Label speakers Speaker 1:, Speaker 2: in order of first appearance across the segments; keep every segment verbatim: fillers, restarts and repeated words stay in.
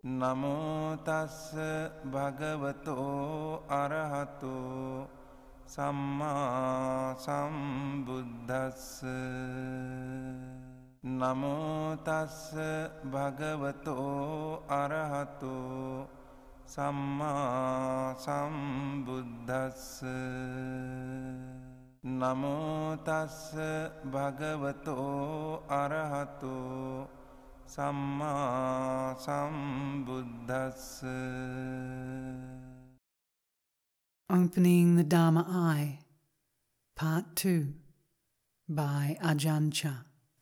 Speaker 1: නමෝ තස්ස භගවතෝ අරහතෝ සම්මා සම්බුද්දස්ස නමෝ තස්ස භගවතෝ අරහතෝ සම්මා සම්බුද්දස්ස නමෝ තස්ස භගවතෝ අරහතෝ සම්මා සම්බුද්දස්ස.
Speaker 2: Opening the Dharma Eye, Part two, by Ajahn Chah.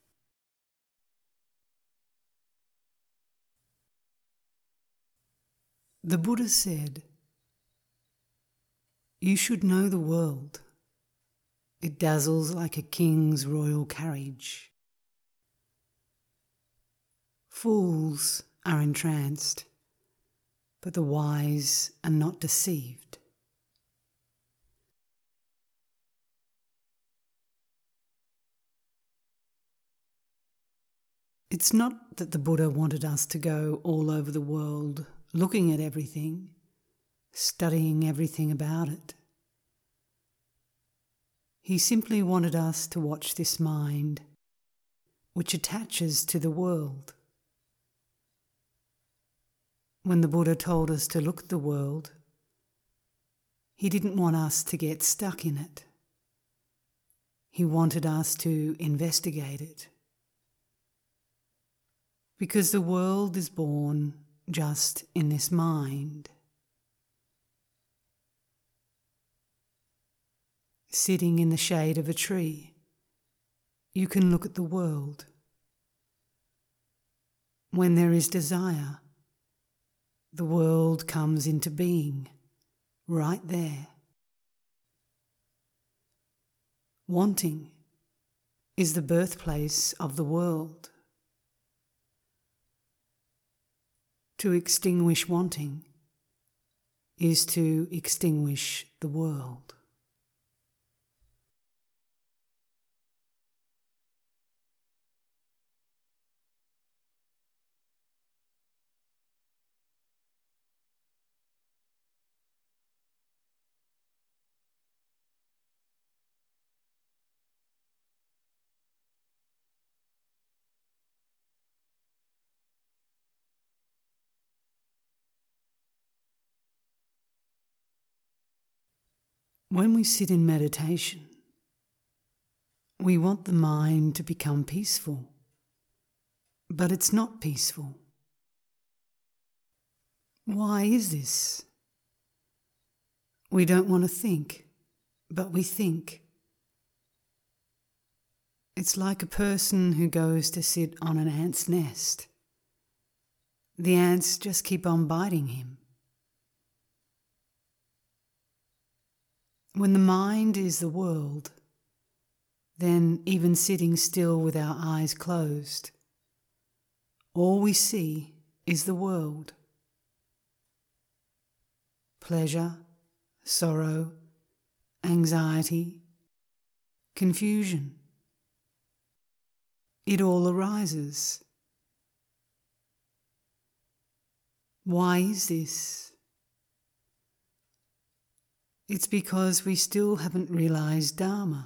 Speaker 2: The Buddha said, "You should know the world. It dazzles like a king's royal carriage. Fools are entranced, but the wise are not deceived." It's not that the Buddha wanted us to go all over the world looking at everything, studying everything about it. He simply wanted us to watch this mind, which attaches to the world. When the Buddha told us to look at the world, he didn't want us to get stuck in it. He wanted us to investigate it. Because the world is born just in this mind. Sitting in the shade of a tree, you can look at the world. When there is desire, the world comes into being, right there. Wanting is the birthplace of the world. To extinguish wanting is to extinguish the world. When we sit in meditation, we want the mind to become peaceful, but it's not peaceful. Why is this? We don't want to think, but we think. It's like a person who goes to sit on an ant's nest. The ants just keep on biting him. When the mind is the world, then even sitting still with our eyes closed, all we see is the world. Pleasure, sorrow, anxiety, confusion. It all arises. Why is this? It's because we still haven't realized Dharma.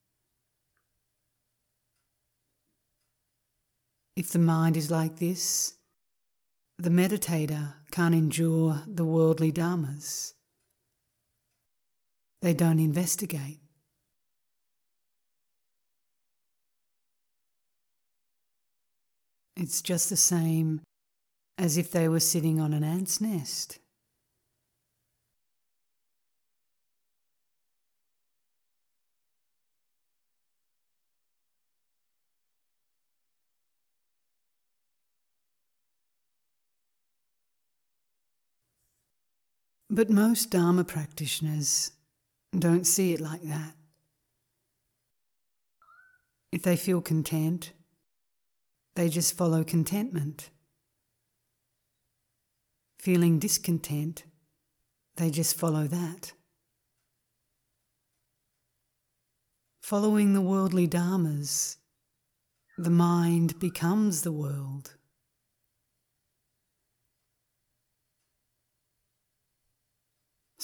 Speaker 2: If the mind is like this, the meditator can't endure the worldly dharmas. They don't investigate. It's just the same as if they were sitting on an ant's nest. But most Dharma practitioners don't see it like that. If they feel content, they just follow contentment. Feeling discontent, they just follow that. Following the worldly dharmas, the mind becomes the world.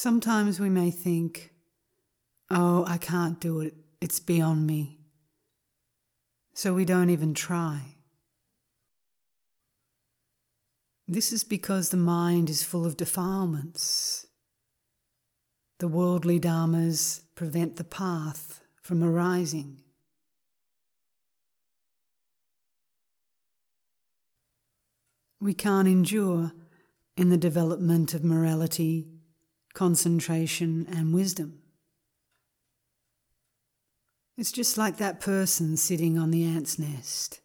Speaker 2: Sometimes we may think, oh, I can't do it, it's beyond me. So we don't even try. This is because the mind is full of defilements. The worldly dharmas prevent the path from arising. We can't endure in the development of morality, concentration, and wisdom. It's just like that person sitting on the ant's nest.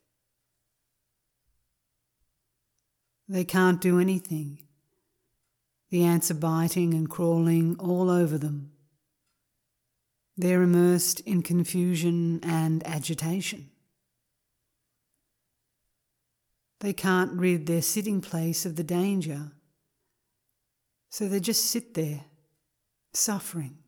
Speaker 2: They can't do anything. The ants are biting and crawling all over them. They're immersed in confusion and agitation. They can't rid their sitting place of the danger, so they just sit there, suffering.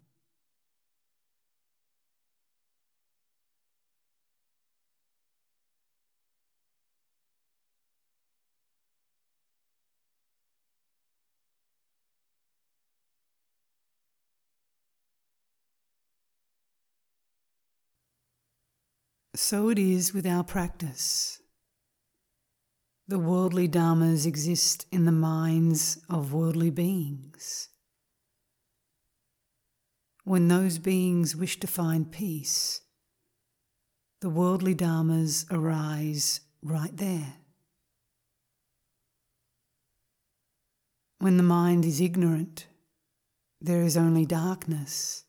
Speaker 2: So it is with our practice. The worldly dharmas exist in the minds of worldly beings. When those beings wish to find peace, the worldly dharmas arise right there. When the mind is ignorant, there is only darkness.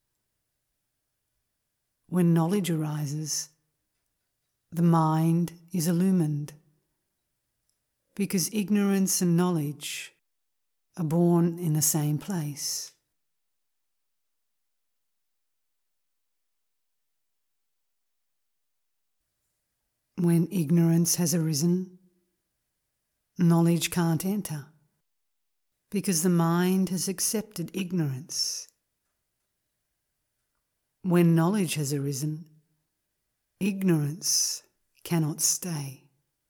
Speaker 2: When knowledge arises, the mind is illumined, because ignorance and knowledge are born in the same place. When ignorance has arisen, knowledge can't enter, because the mind has accepted ignorance. When knowledge has arisen, ignorance cannot stay.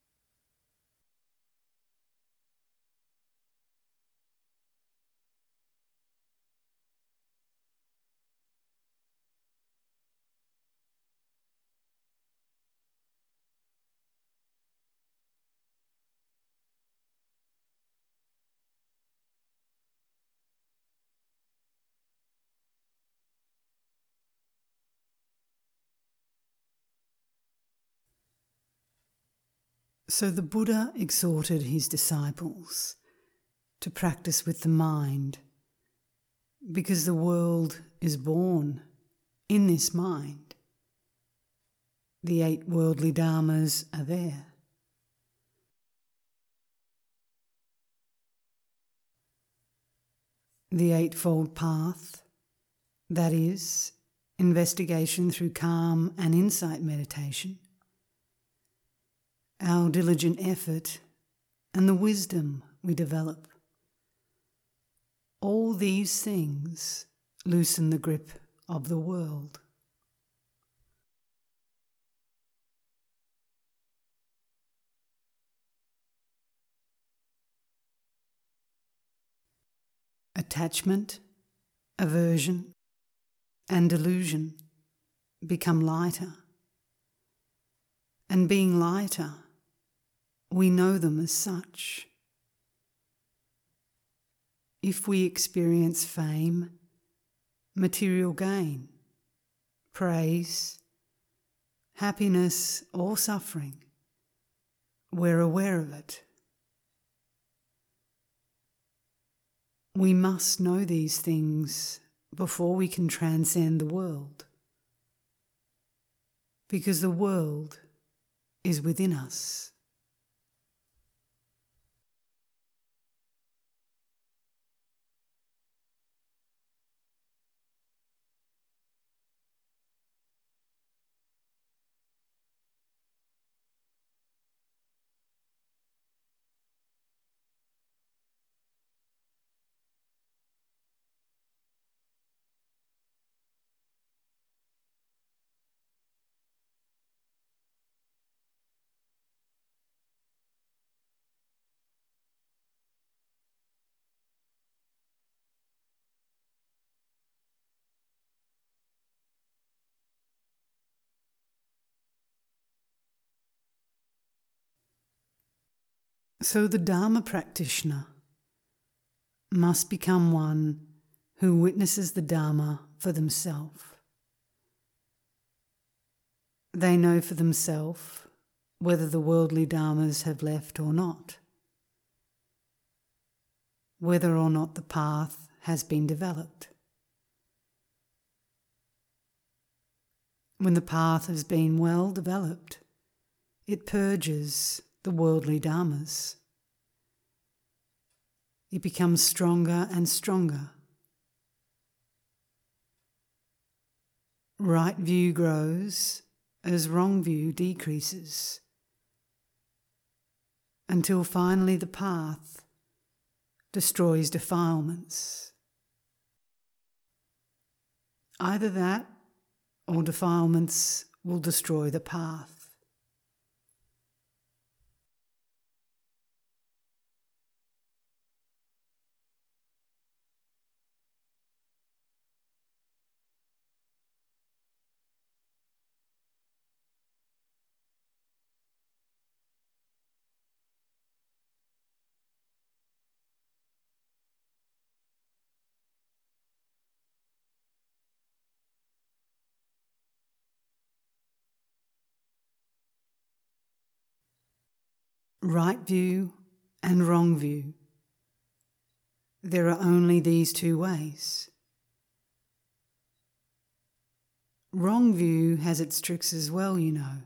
Speaker 2: So the Buddha exhorted his disciples to practice with the mind, because the world is born in this mind. The eight worldly dharmas are there. The Eightfold Path, that is, investigation through calm and insight meditation, our diligent effort, and the wisdom we develop. All these things loosen the grip of the world. Attachment, aversion, and delusion become lighter. And being lighter, we know them as such. If we experience fame, material gain, praise, happiness, or suffering, we're aware of it. We must know these things before we can transcend the world, because the world is within us. So the Dharma practitioner must become one who witnesses the Dharma for themselves. They know for themselves whether the worldly dharmas have left or not, whether or not the path has been developed. When the path has been well developed, it purges the worldly dharmas. It becomes stronger and stronger. Right view grows as wrong view decreases, until finally the path destroys defilements. Either that or defilements will destroy the path. Right view and wrong view. There are only these two ways. Wrong view has its tricks as well, you know.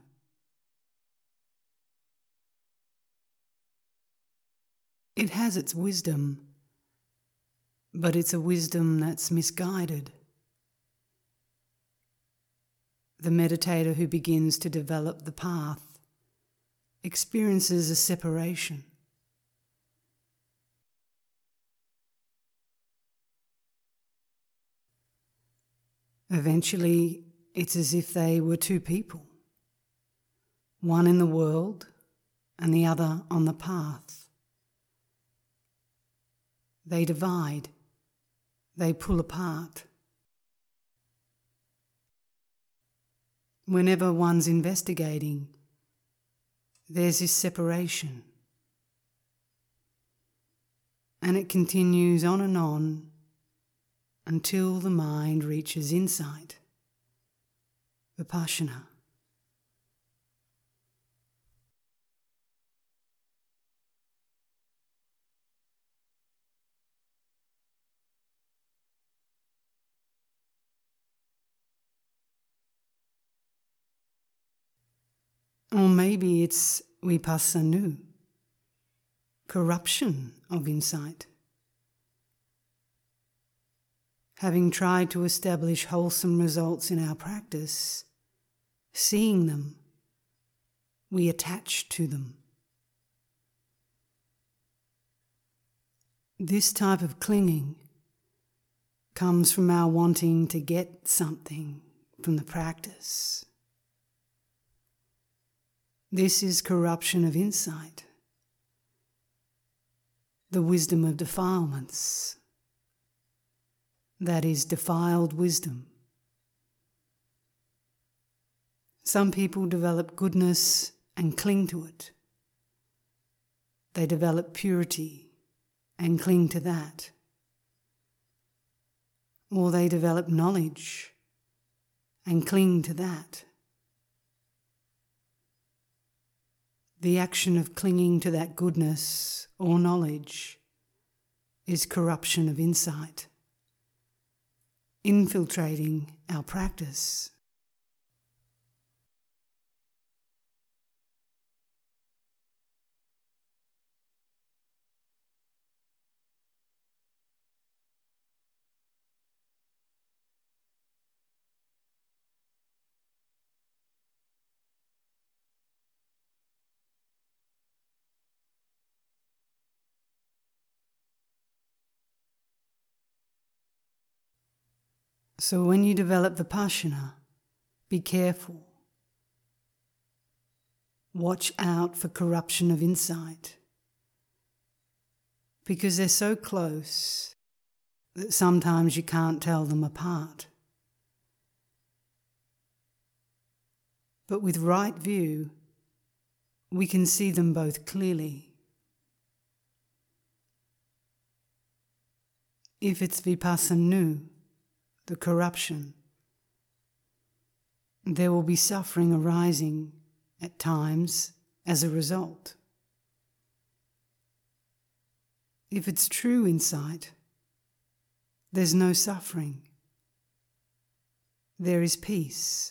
Speaker 2: It has its wisdom, but it's a wisdom that's misguided. The meditator who begins to develop the path experiences a separation. Eventually, it's as if they were two people, one in the world and the other on the path. They divide, they pull apart. Whenever one's investigating, there's this separation. And it continues on and on until the mind reaches insight, vipassana. Or maybe it's vipassana, corruption of insight. Having tried to establish wholesome results in our practice, seeing them, we attach to them. This type of clinging comes from our wanting to get something from the practice. This is corruption of insight, the wisdom of defilements. That is defiled wisdom. Some people develop goodness and cling to it. They develop purity and cling to that. Or they develop knowledge and cling to that. The action of clinging to that goodness or knowledge is corruption of insight, infiltrating our practice. So when you develop vipassana, be careful. Watch out for corruption of insight, because they're so close that sometimes you can't tell them apart. But with right view, we can see them both clearly. if it's vipassanu, the corruption, there will be suffering arising at times as a result. If it's true insight, there's no suffering. There is peace.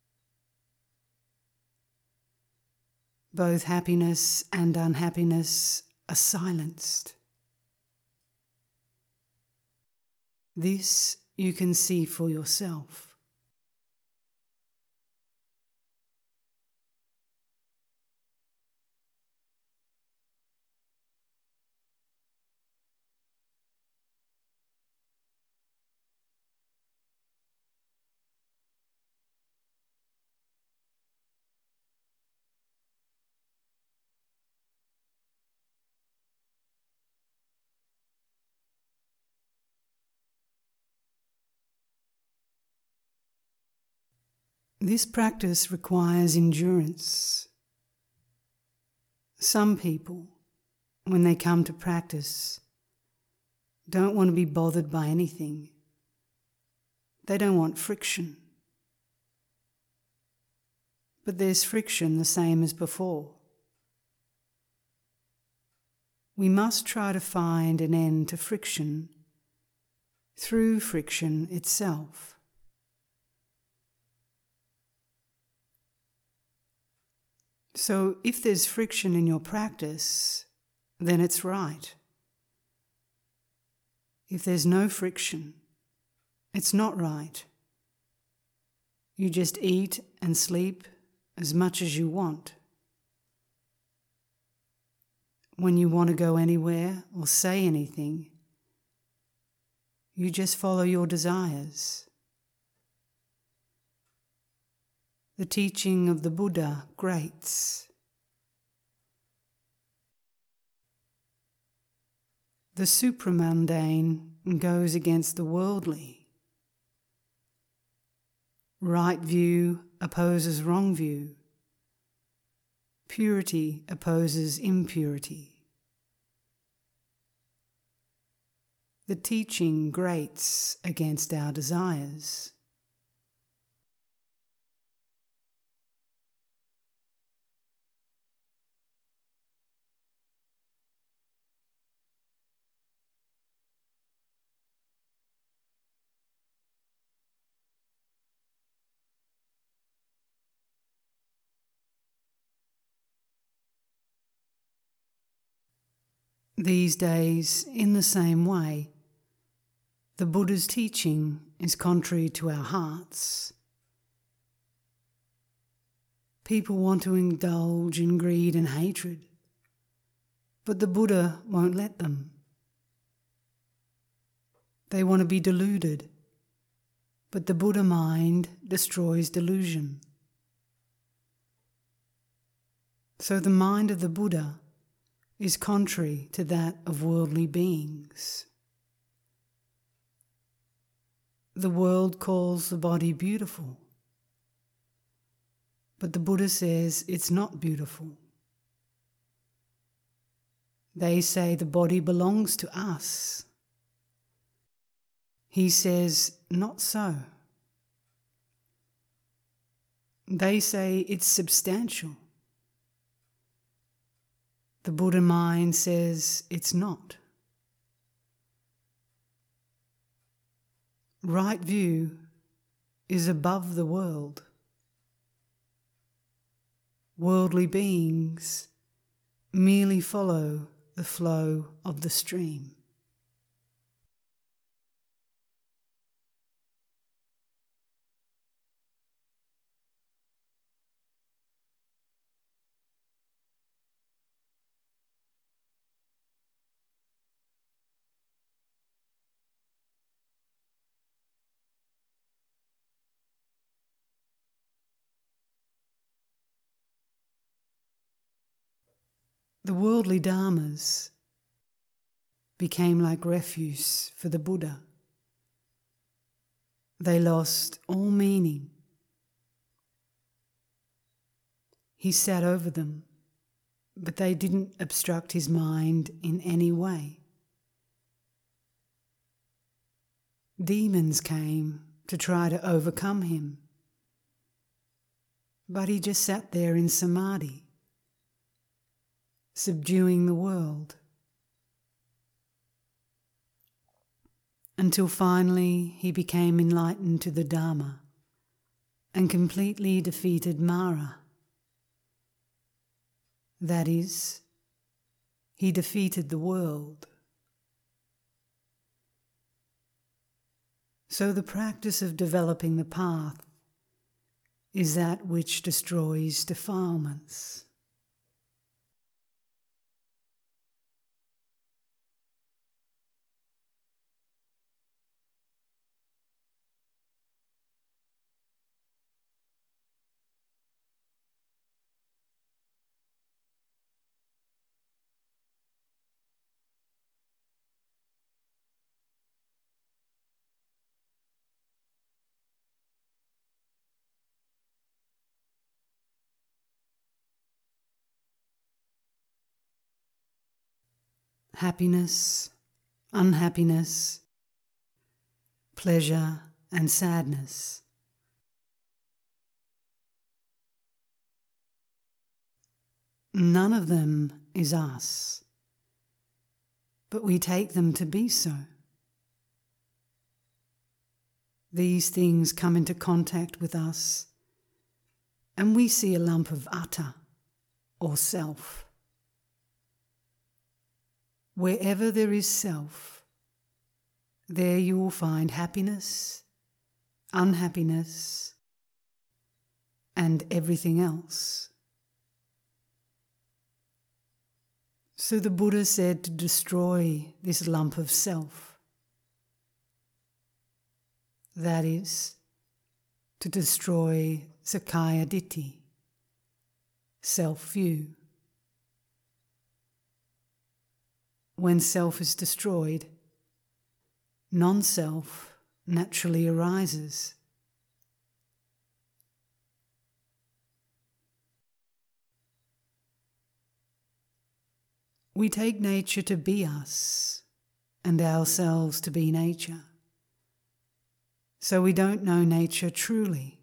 Speaker 2: Both happiness and unhappiness are silenced. This you can see for yourself. This practice requires endurance. Some people, when they come to practice, don't want to be bothered by anything. They don't want friction. But there's friction the same as before. We must try to find an end to friction through friction itself. So if there's friction in your practice, then it's right. If there's no friction, it's not right. You just eat and sleep as much as you want. When you want to go anywhere or say anything, you just follow your desires. The teaching of the Buddha grates. The supramundane goes against the worldly. Right view opposes wrong view. Purity opposes impurity. The teaching grates against our desires. These days, in the same way, the Buddha's teaching is contrary to our hearts. People want to indulge in greed and hatred, but the Buddha won't let them. They want to be deluded, but the Buddha mind destroys delusion. So the mind of the Buddha is contrary to that of worldly beings. The world calls the body beautiful, but the Buddha says it's not beautiful. They say the body belongs to us. He says, not so. They say it's substantial. The Buddha mind says it's not. Right view is above the world. Worldly beings merely follow the flow of the stream. The worldly dharmas became like refuse for the Buddha. They lost all meaning. He sat over them, but they didn't obstruct his mind in any way. Demons came to try to overcome him, but he just sat there in samadhi, subduing the world, until finally he became enlightened to the Dharma and completely defeated Mara. That is, he defeated the world. So the practice of developing the path is that which destroys defilements. Happiness, unhappiness, pleasure and sadness. None of them is us, but we take them to be so. These things come into contact with us, and we see a lump of atta, or self. Wherever there is self, there you will find happiness, unhappiness, and everything else. So the Buddha said to destroy this lump of self. That is, to destroy Sakkaya Ditthi, self-view. When self is destroyed, non-self naturally arises. We take nature to be us and ourselves to be nature. So we don't know nature truly.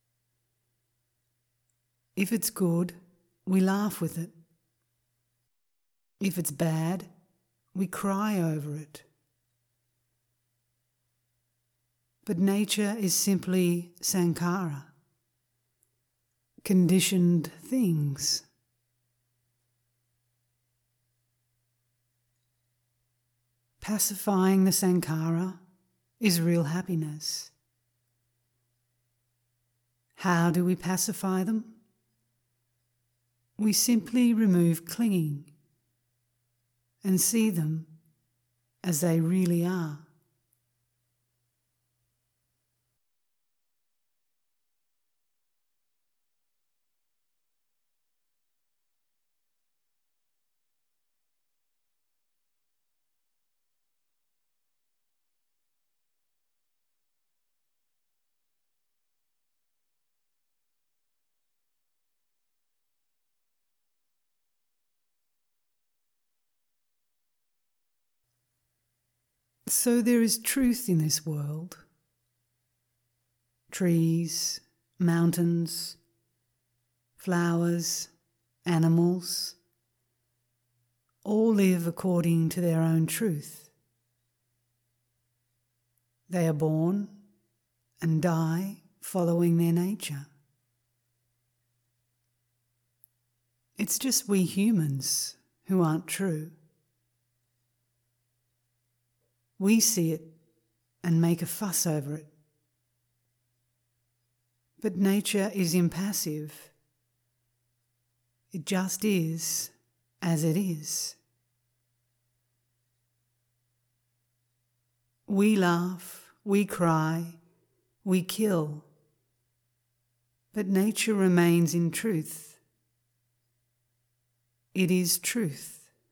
Speaker 2: If it's good, we laugh with it. If it's bad, we cry over it. But nature is simply sankhara, conditioned things. Pacifying the sankhara is real happiness. How do we pacify them? We simply remove clinging and see them as they really are. So there is truth in this world. Trees, mountains, flowers, animals, all live according to their own truth. They are born and die following their nature. It's just we humans who aren't true. We see it and make a fuss over it. But nature is impassive. It just is as it is. We laugh, we cry, we kill, but nature remains in truth. It is truth.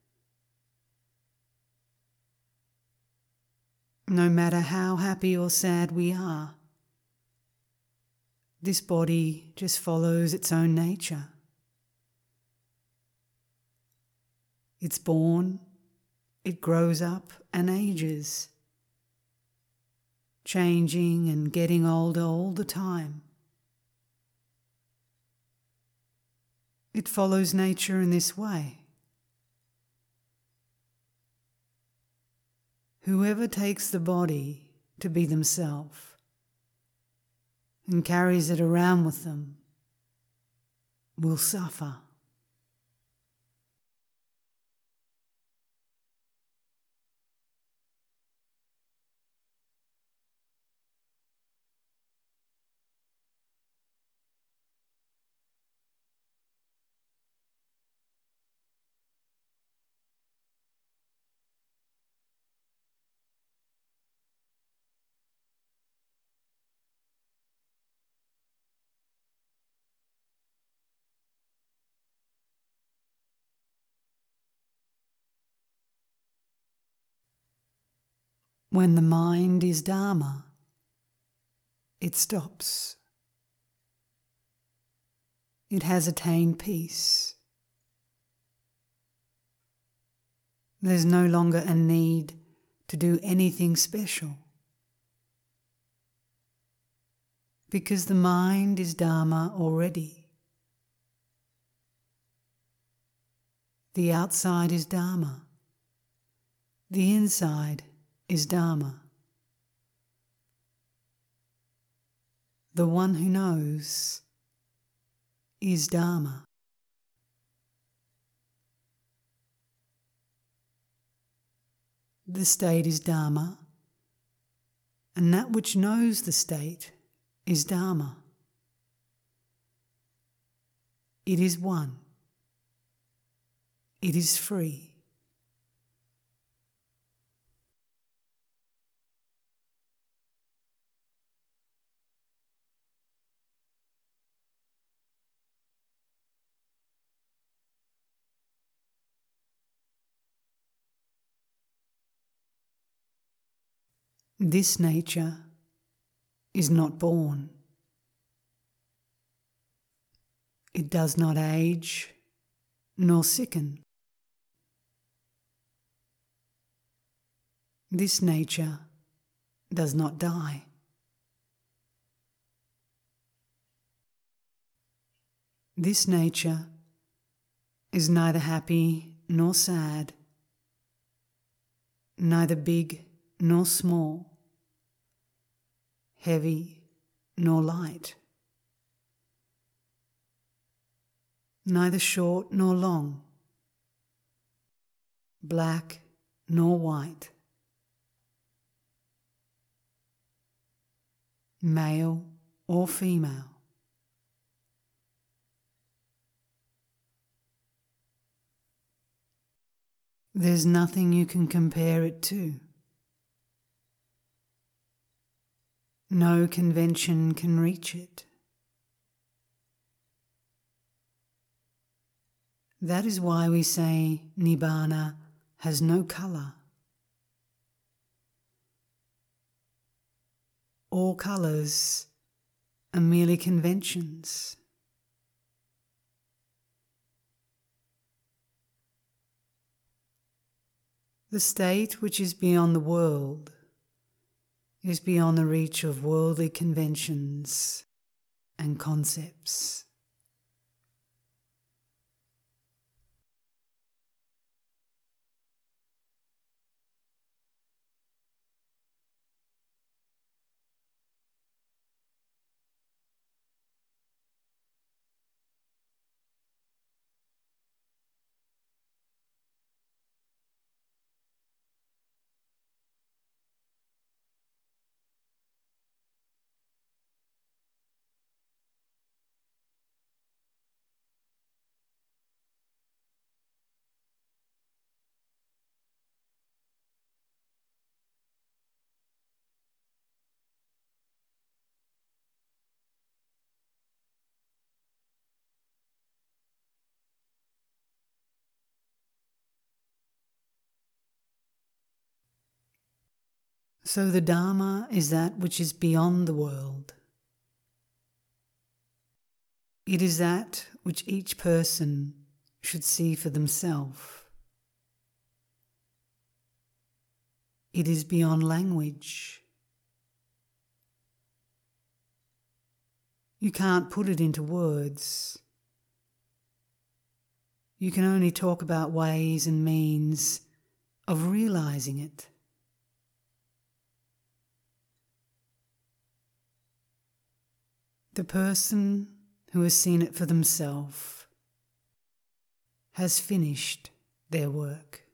Speaker 2: No matter how happy or sad we are, this body just follows its own nature. It's born, it grows up and ages. changing and getting older all the time. It follows nature in this way. Whoever takes the body to be themselves and carries it around with them will suffer. When the mind is Dharma, it stops. It has attained peace. There's no longer a need to do anything special, because the mind is Dharma already. The outside is Dharma. The inside is Dharma. The one who knows is Dharma. The state is Dharma, and that which knows the state is Dharma. It is one. It is free. This nature is not born. It does not age nor sicken. This nature does not die. This nature is neither happy nor sad, neither big nor small, heavy nor light, neither short nor long, black nor white, male or female. There's nothing you can compare it to. No convention can reach it. That is why we say Nibbana has no colour. All colours are merely conventions. The state which is beyond the world is beyond the reach of worldly conventions and concepts. So the Dharma is that which is beyond the world. It is that which each person should see for themselves. It is beyond language, You can't put it into words. You can only talk about ways and means of realizing it. The person who has seen it for themselves has finished their work.